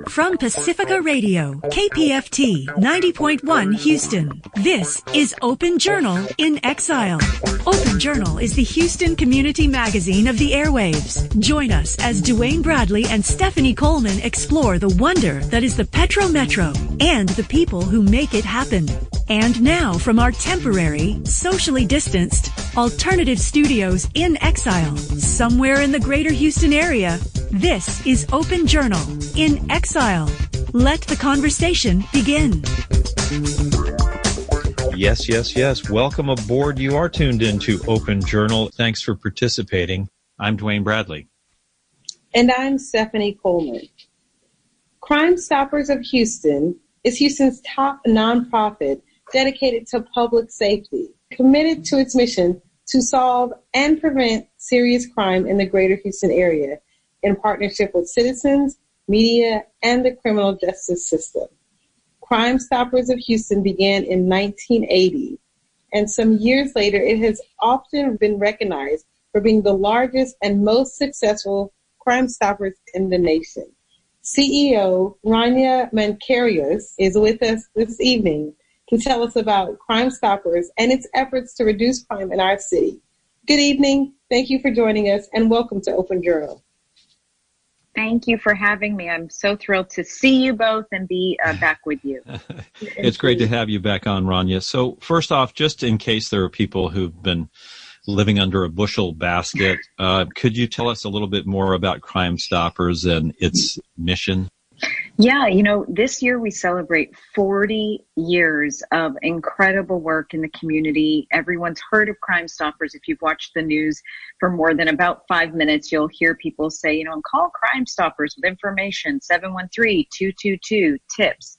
From Pacifica Radio, KPFT 90.1 Houston, this is Open Journal in Exile. Open Journal is the Houston community magazine of the airwaves. Join us as Dwayne Bradley and Stephanie Coleman explore the wonder that is the Petro Metro and the people who make it happen. And now from our temporary, socially distanced, alternative studios in exile, somewhere in the greater Houston area, this is Open Journal in Exile. Let the conversation begin. Yes. Welcome aboard. You are tuned into Open Journal. Thanks for participating. I'm Dwayne Bradley. And I'm Stephanie Coleman. Crime Stoppers of Houston is Houston's top nonprofit dedicated to public safety, committed to its mission to solve and prevent serious crime in the greater Houston area in partnership with citizens, media, and the criminal justice system. Crime Stoppers of Houston began in 1980, and some years later, it has often been recognized for being the largest and most successful Crime Stoppers in the nation. CEO Rania Mancarius is with us this evening to tell us about Crime Stoppers and its efforts to reduce crime in our city. Good evening. Thank you for joining us, and welcome to Open Journal. Thank you for having me. I'm so thrilled to see you both and be back with you. It's great to have you back on, Rania. So first off, just in case there are people who've been living under a bushel basket, could you tell us a little bit more about Crime Stoppers and its mission? Yeah, this year we celebrate 40 years of incredible work in the community. Everyone's heard of Crime Stoppers. If you've watched the news for more than about 5 minutes, you'll hear people say, call Crime Stoppers with information, 713-222-TIPS,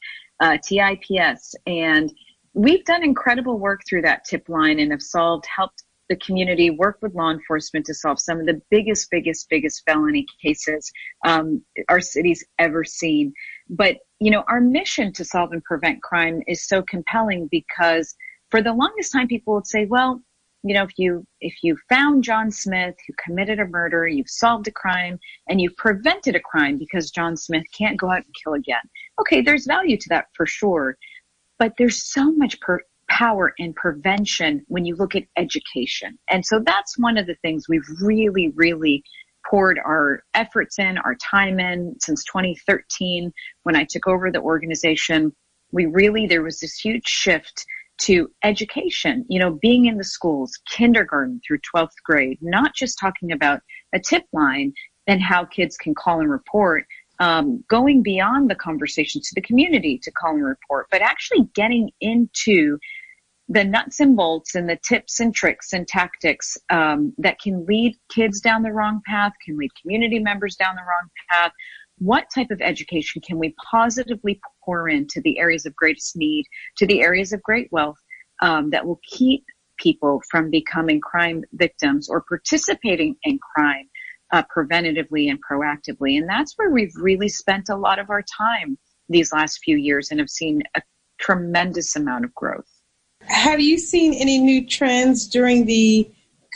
TIPS. And we've done incredible work through that tip line and have helped the community work with law enforcement to solve some of the biggest felony cases our city's ever seen. But, our mission to solve and prevent crime is so compelling because for the longest time, people would say, well, if you found John Smith who committed a murder, you've solved a crime and you've prevented a crime because John Smith can't go out and kill again. Okay, there's value to that for sure. But there's so much power in prevention when you look at education. And so that's one of the things we've really poured our efforts in, our time in since 2013 when I took over the organization. There was this huge shift to education, being in the schools, kindergarten through 12th grade, not just talking about a tip line and how kids can call and report, going beyond the conversation to the community to call and report, but actually getting into the nuts and bolts and the tips and tricks and tactics that can lead kids down the wrong path, can lead community members down the wrong path. What type of education can we positively pour into the areas of greatest need, to the areas of great wealth that will keep people from becoming crime victims or participating in crime preventatively and proactively? And that's where we've really spent a lot of our time these last few years and have seen a tremendous amount of growth. Have you seen any new trends during the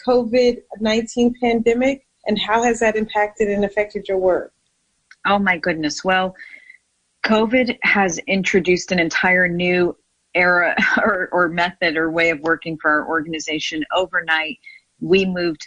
COVID-19 pandemic, and how has that impacted and affected your work? Oh, my goodness. Well, COVID has introduced an entire new era or method or way of working for our organization. Overnight, we moved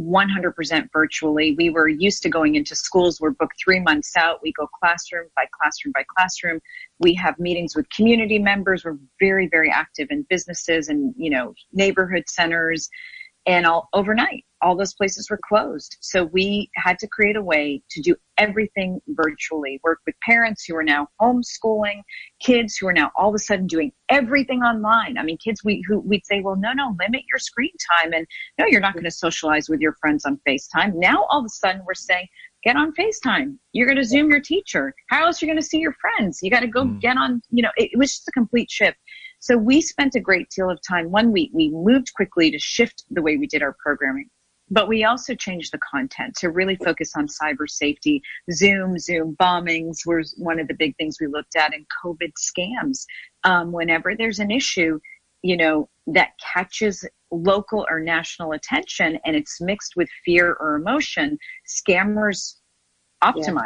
100% virtually. We were used to going into schools. We're booked 3 months out. We go classroom by classroom by classroom. We have meetings with community members. We're very active in businesses and, neighborhood centers. And overnight, all those places were closed. So we had to create a way to do everything virtually, work with parents who are now homeschooling, kids who are now all of a sudden doing everything online. I mean, kids who we'd say, well, no, limit your screen time. And no, you're not going to socialize with your friends on FaceTime. Now, all of a sudden, we're saying, get on FaceTime. You're going to Zoom your teacher. How else are you going to see your friends? You got to go get on, it was just a complete shift. So we spent a great deal of time. 1 week, we moved quickly to shift the way we did our programming. But we also changed the content to really focus on cyber safety. Zoom bombings was one of the big things we looked at, and COVID scams. Whenever there's an issue, that catches local or national attention and it's mixed with fear or emotion, scammers optimize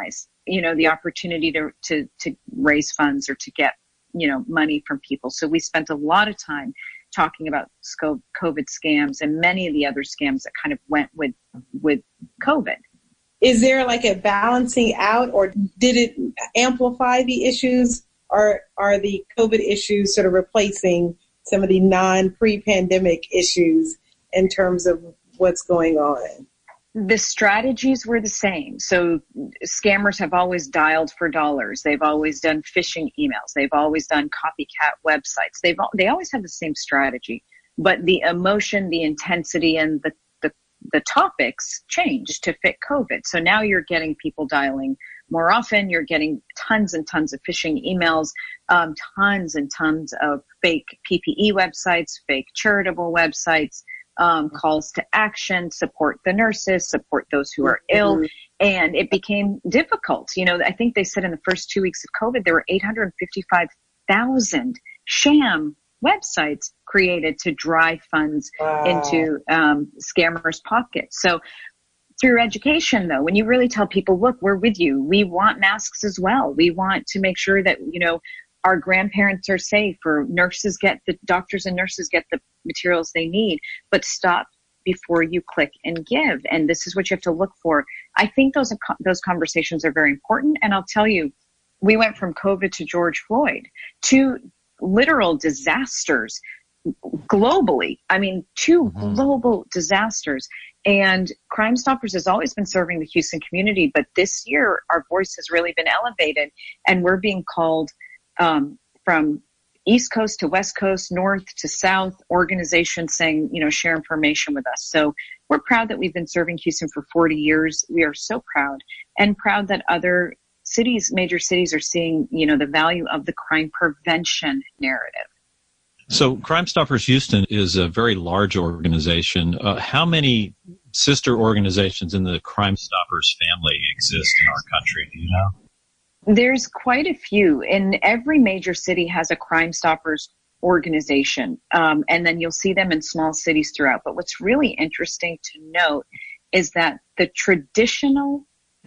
the opportunity to raise funds or to get, money from people. So we spent a lot of time talking about COVID scams and many of the other scams that kind of went with COVID. Is there like a balancing out, or did it amplify the issues, or are the COVID issues sort of replacing some of the pre-pandemic issues in terms of what's going on? The strategies were the same. So scammers have always dialed for dollars. They've always done phishing emails. They've always done copycat websites. They always have the same strategy, but the emotion, the intensity, and the topics changed to fit COVID. So now you're getting people dialing more often. You're getting tons and tons of phishing emails, tons and tons of fake PPE websites, fake charitable websites, calls to action, support the nurses, support those who are ill. And it became difficult. I think they said in the first 2 weeks of COVID, there were 855,000 sham websites created to drive funds into scammers' pockets. So through education, though, when you really tell people, look, we're with you. We want masks as well. We want to make sure that, our grandparents are safe, or doctors and nurses get the materials they need, but stop before you click and give. And this is what you have to look for. I think those conversations are very important. And I'll tell you, we went from COVID to George Floyd, to literal disasters globally. I mean, two global disasters. And Crime Stoppers has always been serving the Houston community, but this year our voice has really been elevated, and we're being called from East Coast to West Coast, North to South, organizations saying, share information with us. So we're proud that we've been serving Houston for 40 years. We are so proud, and proud that other cities, major cities, are seeing, the value of the crime prevention narrative. So Crime Stoppers Houston is a very large organization. How many sister organizations in the Crime Stoppers family exist in our country? Do you know? There's quite a few, and every major city has a Crime Stoppers organization, and then you'll see them in small cities throughout. But what's really interesting to note is that the traditional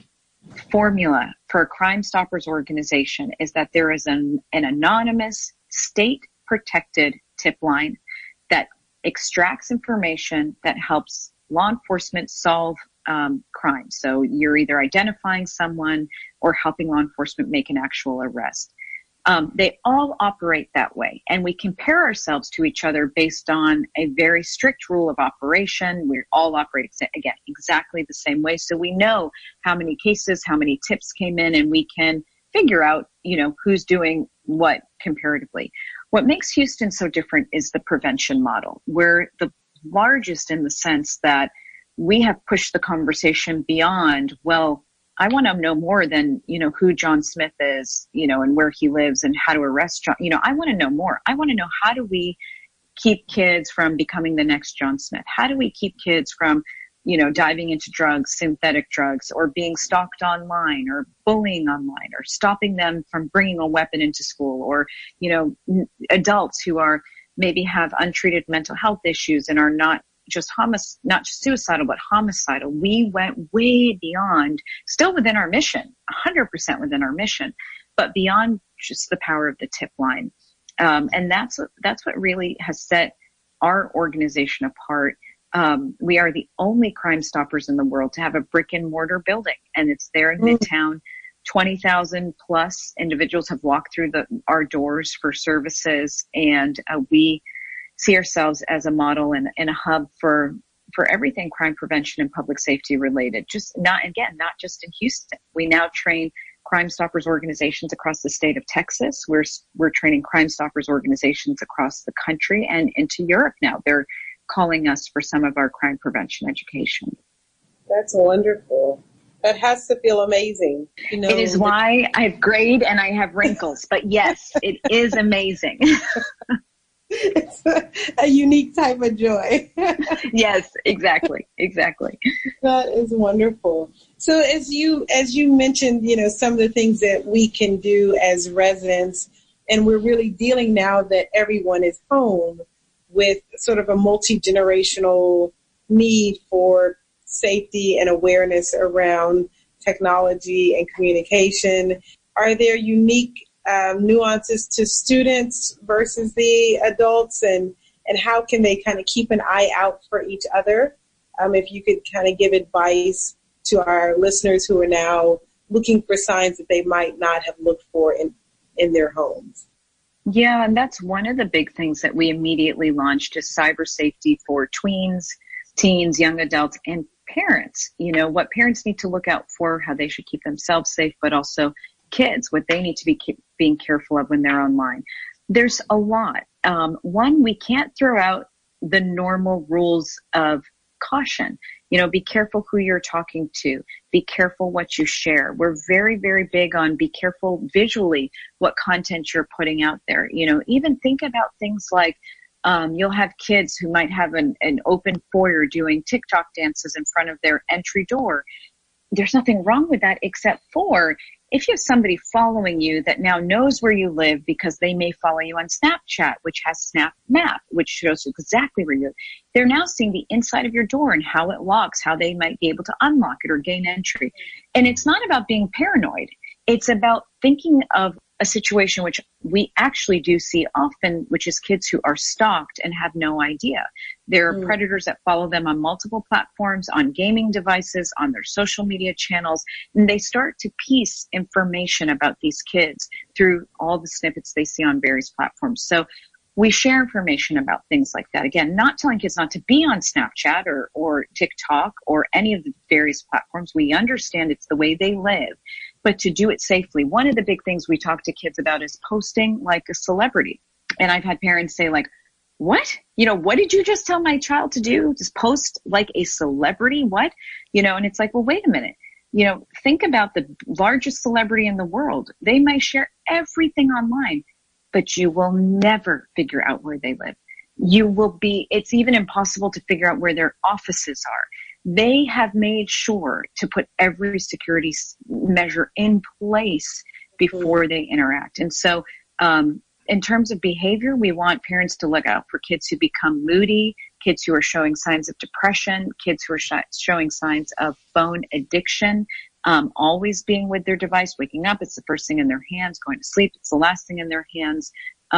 formula for a Crime Stoppers organization is that there is an anonymous, state-protected tip line that extracts information that helps law enforcement solve crime. So you're either identifying someone or helping law enforcement make an actual arrest. They all operate that way, and we compare ourselves to each other based on a very strict rule of operation. We all operate, again, exactly the same way. So we know how many cases, how many tips came in, and we can figure out, who's doing what comparatively. What makes Houston so different is the prevention model. We're the largest in the sense that we have pushed the conversation beyond, well, I want to know more than, who John Smith is, and where he lives and how to arrest John. I want to know more. I want to know, how do we keep kids from becoming the next John Smith? How do we keep kids from, diving into drugs, synthetic drugs, or being stalked online, or bullying online, or stopping them from bringing a weapon into school, or, adults who are maybe have untreated mental health issues and are not just suicidal, but homicidal. We went way beyond, still within our mission, 100% within our mission, but beyond just the power of the tip line. And that's what really has set our organization apart. We are the only Crime Stoppers in the world to have a brick and mortar building, and it's there in Midtown. 20,000 plus individuals have walked through our doors for services, and we see ourselves as a model and a hub for everything crime prevention and public safety related. Not just in Houston. We now train Crime Stoppers organizations across the state of Texas. We're training Crime Stoppers organizations across the country and into Europe now. They're calling us for some of our crime prevention education. That's wonderful. That has to feel amazing. It is why I have grayed and I have wrinkles, but yes, it is amazing. It's a unique type of joy. Yes, exactly. That is wonderful. So as you mentioned, some of the things that we can do as residents, and we're really dealing now that everyone is home with sort of a multi-generational need for safety and awareness around technology and communication. Are there unique nuances to students versus the adults, and how can they kind of keep an eye out for each other? If you could kind of give advice to our listeners who are now looking for signs that they might not have looked for in their homes. Yeah, and that's one of the big things that we immediately launched is cyber safety for tweens, teens, young adults, and parents. You know, what parents need to look out for, how they should keep themselves safe, but also kids, what they need to be being careful of when they're online. There's a lot. One, we can't throw out the normal rules of caution. You know, be careful who you're talking to. Be careful what you share. We're very, very big on be careful visually what content you're putting out there. You know, even think about things like you'll have kids who might have an open foyer doing TikTok dances in front of their entry door. There's nothing wrong with that, except for if you have somebody following you that now knows where you live because they may follow you on Snapchat, which has Snap Map, which shows exactly where you live. They're now seeing the inside of your door and how it locks, how they might be able to unlock it or gain entry. And it's not about being paranoid. It's about thinking of a situation which we actually do see often, which is kids who are stalked and have no idea. There are predators that follow them on multiple platforms, on gaming devices, on their social media channels, and they start to piece information about these kids through all the snippets they see on various platforms. So we share information about things like that. Again, not telling kids not to be on Snapchat or TikTok or any of the various platforms. We understand it's the way they live, but to do it safely. One of the big things we talk to kids about is posting like a celebrity. And I've had parents say like, what? You know, what did you just tell my child to do? Just post like a celebrity? What? You know, and it's like, well, wait a minute. You know, think about the largest celebrity in the world. They might share everything online, but you will never figure out where they live. It's even impossible to figure out where their offices are. They have made sure to put every security measure in place before they interact. And so, in terms of behavior, we want parents to look out for kids who become moody, kids who are showing signs of depression, kids who are showing signs of phone addiction, always being with their device, waking up, it's the first thing in their hands, going to sleep, it's the last thing in their hands.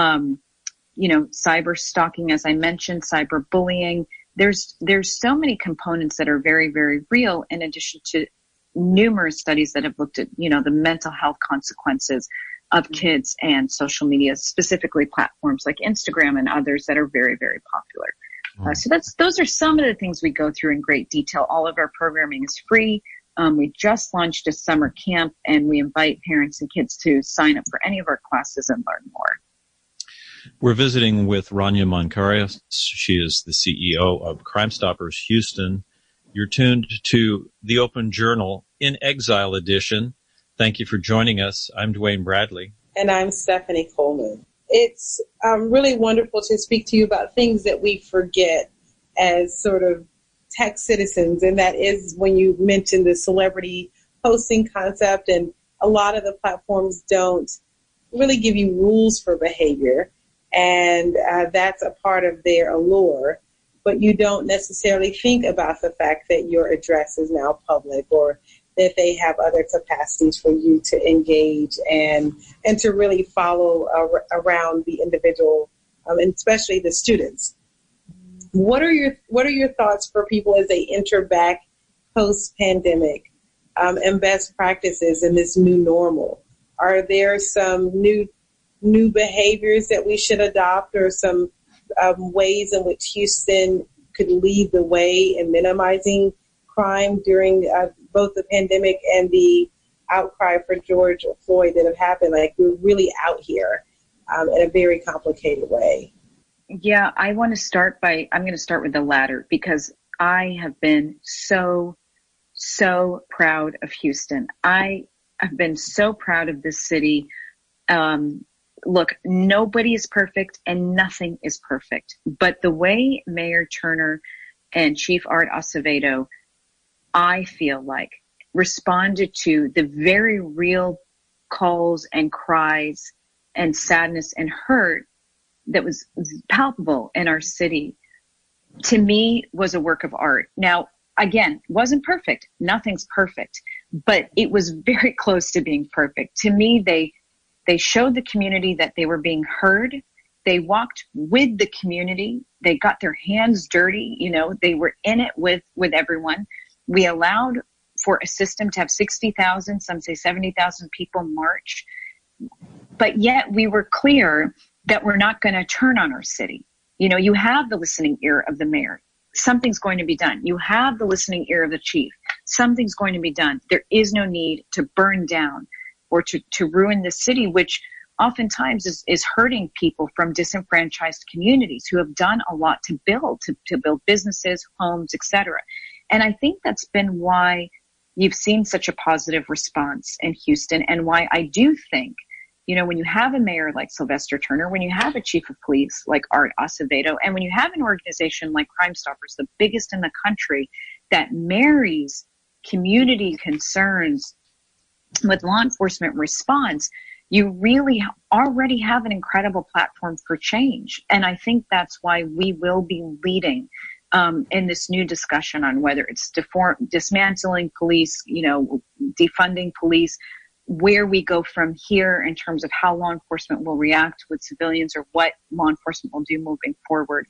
You know, cyber stalking, as I mentioned, cyber bullying. There's so many components that are very, very real, in addition to numerous studies that have looked at, you know, the mental health consequences of kids and social media, specifically platforms like Instagram and others that are very, very popular. So those are some of the things we go through in great detail. All of our programming is free. We just launched a summer camp, and we invite parents and kids to sign up for any of our classes and learn more. We're visiting with Rania Moncarias. She is the CEO of Crime Stoppers Houston. You're tuned to the Open Journal in Exile edition. Thank you for joining us. I'm Dwayne Bradley. And I'm Stephanie Coleman. It's really wonderful to speak to you about things that we forget as sort of tech citizens. And that is when you mentioned the celebrity posting concept, and a lot of the platforms don't really give you rules for behavior. And that's a part of their allure. But you don't necessarily think about the fact that your address is now public, or that they have other capacities for you to engage and to really follow around the individual, and especially the students. What are your thoughts for people as they enter back post-pandemic, and best practices in this new normal? Are there some new behaviors that we should adopt, or some ways in which Houston could lead the way in minimizing crime during both the pandemic and the outcry for George Floyd that have happened? Like, we're really out here in a very complicated way. Yeah, I'm going to start with the latter, because I have been so proud of Houston. I have been so proud of this city. Look, nobody is perfect and nothing is perfect. But the way Mayor Turner and Chief Art Acevedo, I feel like, responded to the very real calls and cries and sadness and hurt that was palpable in our city, to me, was a work of art. Now, again, wasn't perfect. Nothing's perfect. but it was very close to being perfect. To me, they showed the community that they were being heard. They walked with the community. They got their hands dirty. They were in it with everyone. We allowed for a system to have 60,000, some say 70,000 people march. But yet we were clear that we're not going to turn on our city. You have the listening ear of the mayor. Something's going to be done. You have the listening ear of the chief. Something's going to be done. There is no need to burn down or to ruin the city, which oftentimes is hurting people from disenfranchised communities who have done a lot to build businesses, homes, etc. And I think that's been why you've seen such a positive response in Houston, and why I do think, when you have a mayor like Sylvester Turner, when you have a chief of police like Art Acevedo, and when you have an organization like Crime Stoppers, the biggest in the country, that marries community concerns with law enforcement response, you really already have an incredible platform for change. And I think that's why we will be leading in this new discussion on whether it's dismantling police, defunding police, where we go from here in terms of how law enforcement will react with civilians, or what law enforcement will do moving forward.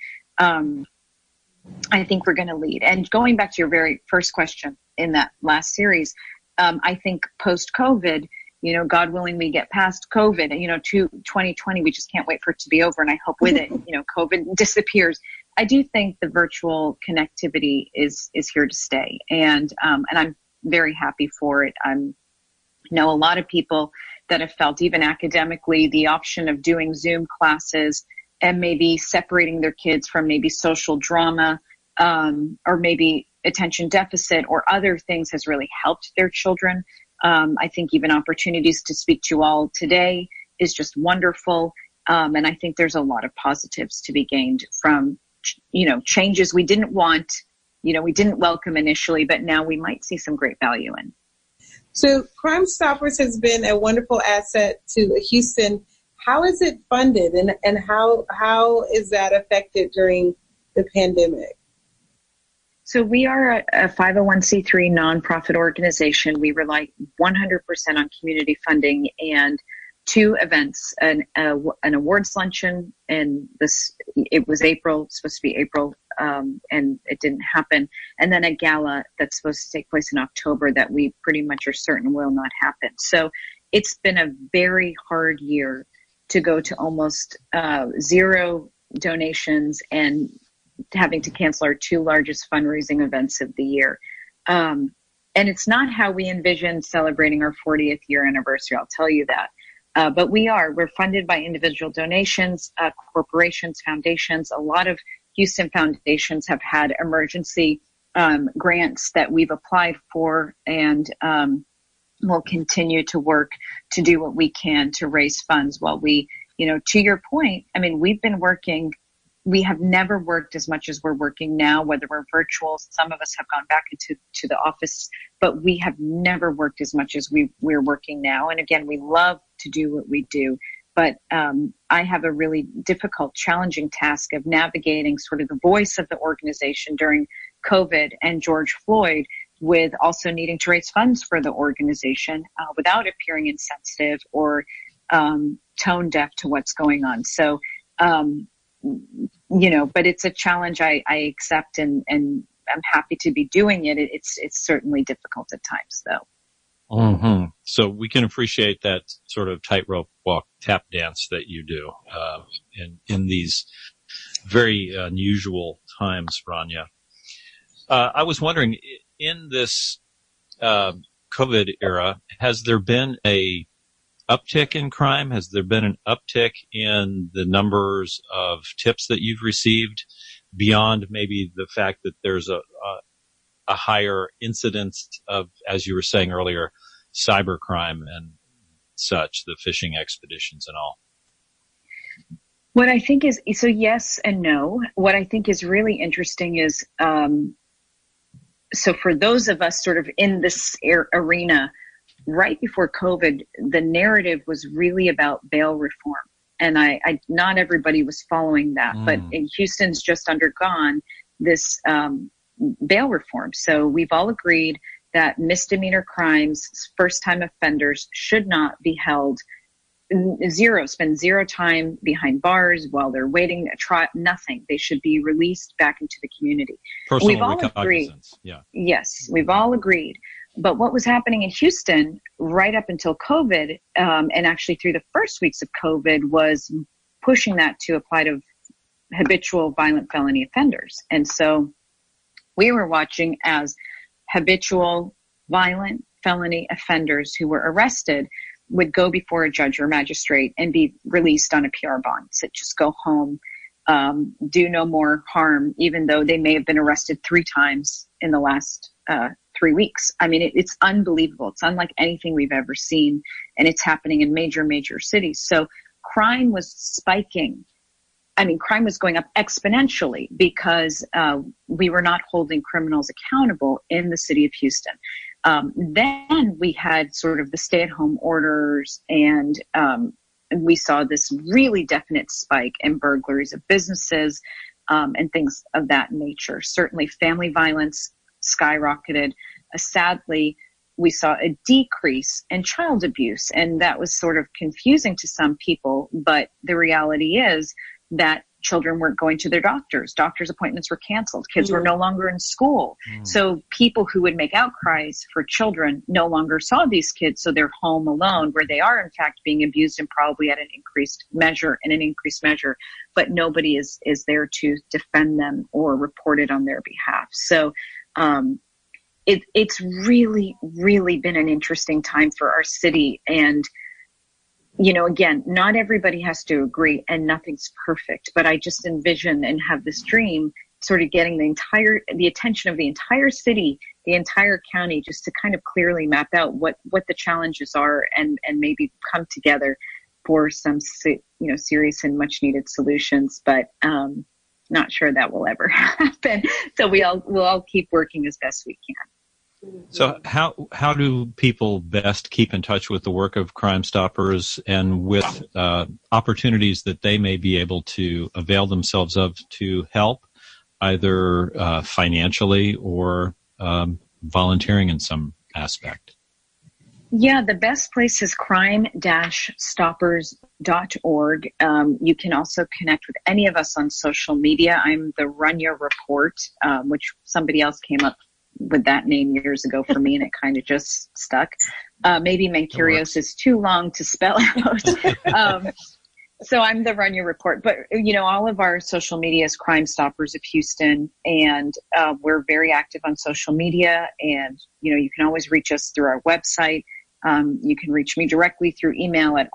I think we're going to lead. And going back to your very first question in that last series, I think post-COVID, God willing, we get past COVID, to 2020, we just can't wait for it to be over. And I hope with it, COVID disappears. I do think the virtual connectivity is here to stay. And I'm very happy for it. I know a lot of people that have felt, even academically, the option of doing Zoom classes and maybe separating their kids from maybe social drama, or maybe attention deficit or other things has really helped their children. I think even opportunities to speak to you all today is just wonderful. And I think there's a lot of positives to be gained from, changes we didn't want, we didn't welcome initially, but now we might see some great value in. So Crime Stoppers has been a wonderful asset to Houston. How is it funded, and how is that affected during the pandemic? So we are a 501c3 nonprofit organization. We rely 100% on community funding and 2 events, an awards luncheon, and it was supposed to be April, and it didn't happen. And then a gala that's supposed to take place in October that we pretty much are certain will not happen. So it's been a very hard year to go to almost 0 donations and having to cancel our 2 largest fundraising events of the year. And it's not how we envisioned celebrating our 40th year anniversary, I'll tell you that. But we're funded by individual donations, corporations, foundations. A lot of Houston foundations have had emergency grants that we've applied for, and we'll continue to work to do what we can to raise funds while we, to your point, we've been working. We have never worked as much as we're working now, whether we're virtual. Some of us have gone back into the office, but we have never worked as much as we're working now. And again, we love to do what we do, but I have a really difficult, challenging task of navigating sort of the voice of the organization during COVID and George Floyd, with also needing to raise funds for the organization without appearing insensitive or tone deaf to what's going on. So, but it's a challenge I accept, and I'm happy to be doing it. It's certainly difficult at times, though. Mm-hmm. So we can appreciate that sort of tightrope walk, tap dance that you do in these very unusual times, Rania. I was wondering, in this COVID era, has there been a uptick in crime? Has there been an uptick in the numbers of tips that you've received, beyond maybe the fact that there's a higher incidence of, as you were saying earlier, cybercrime and such, the phishing expeditions and all? What I think is, so yes and no. What I think is really interesting is, so for those of us sort of in this arena, right before COVID, the narrative was really about bail reform. And not everybody was following that, but Houston's just undergone this bail reform. So we've all agreed that misdemeanor crimes, first-time offenders should not be held spend zero time behind bars while they're waiting a trial, nothing. They should be released back into the community. We've all agreed. Yeah. Yes, we've all agreed. But what was happening in Houston right up until COVID, and actually through the first weeks of COVID, was pushing that to apply to habitual violent felony offenders. And so we were watching as habitual violent felony offenders who were arrested would go before a judge or magistrate and be released on a PR bond. So just go home, do no more harm, even though they may have been arrested 3 times in the last 3 weeks. I mean, it's unbelievable. It's unlike anything we've ever seen, and it's happening in major cities. So crime was spiking. I mean, crime was going up exponentially because we were not holding criminals accountable in the city of Houston. Then we had sort of the stay-at-home orders, and we saw this really definite spike in burglaries of businesses and things of that nature. Certainly family violence skyrocketed. Sadly, we saw a decrease in child abuse, and that was sort of confusing to some people, but the reality is that children weren't going to their doctors. Doctors' appointments were canceled. Kids were no longer in school. So people who would make outcries for children no longer saw these kids, so they're home alone, where they are in fact being abused and probably at an increased measure, but nobody is there to defend them or report it on their behalf. So it's really been an interesting time for our city. And you know, again, not everybody has to agree and nothing's perfect, but I just envision and have this dream sort of getting the attention of the entire city, the entire county, just to kind of clearly map out what the challenges are and maybe come together for some, serious and much needed solutions. But not sure that will ever happen. So we'll all keep working as best we can. So how do people best keep in touch with the work of Crime Stoppers and with opportunities that they may be able to avail themselves of to help, either financially or volunteering in some aspect? Yeah, the best place is crime-stoppers.org. You can also connect with any of us on social media. I'm the Run Your Report, which somebody else came up with that name years ago for me, and it kind of just stuck. Maybe Mancurios is too long to spell out. So I'm the Run Your Report. But, all of our social media is Crime Stoppers of Houston, and we're very active on social media. And, you can always reach us through our website. You can reach me directly through email at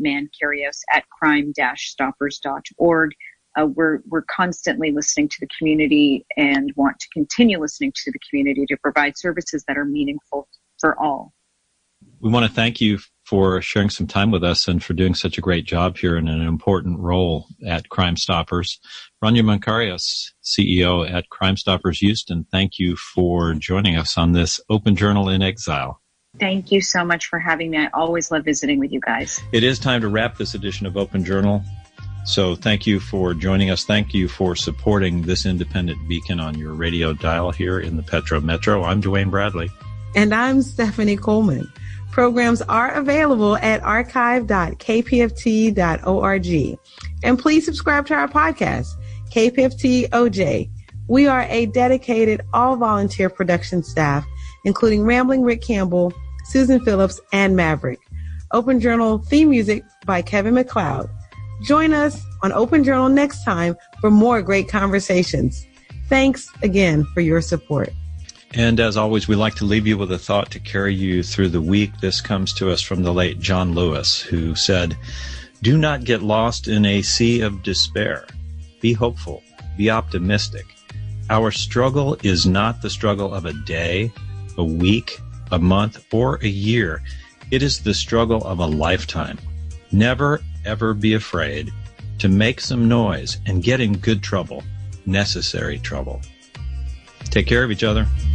rmancurios@crime-stoppers.org. We're constantly listening to the community and want to continue listening to the community to provide services that are meaningful for all. We want to thank you for sharing some time with us and for doing such a great job here in an important role at Crime Stoppers. Rania Mancurios, CEO at Crime Stoppers Houston, thank you for joining us on this Open Journal in Exile. Thank you so much for having me. I always love visiting with you guys. It is time to wrap this edition of Open Journal. So thank you for joining us. Thank you for supporting this independent beacon on your radio dial here in the Petro Metro. I'm Dwayne Bradley. And I'm Stephanie Coleman. Programs are available at archive.kpft.org. And please subscribe to our podcast, KPFT OJ. We are a dedicated all-volunteer production staff, including Rambling Rick Campbell, Susan Phillips, and Maverick. Open Journal theme music by Kevin MacLeod. Join us on Open Journal next time for more great conversations. Thanks again for your support. And as always, we like to leave you with a thought to carry you through the week. This comes to us from the late John Lewis, who said, "Do not get lost in a sea of despair. Be hopeful. Be optimistic. Our struggle is not the struggle of a day, a week, a month, or a year. It is the struggle of a lifetime. Never, ever be afraid to make some noise and get in good trouble, necessary trouble." Take care of each other.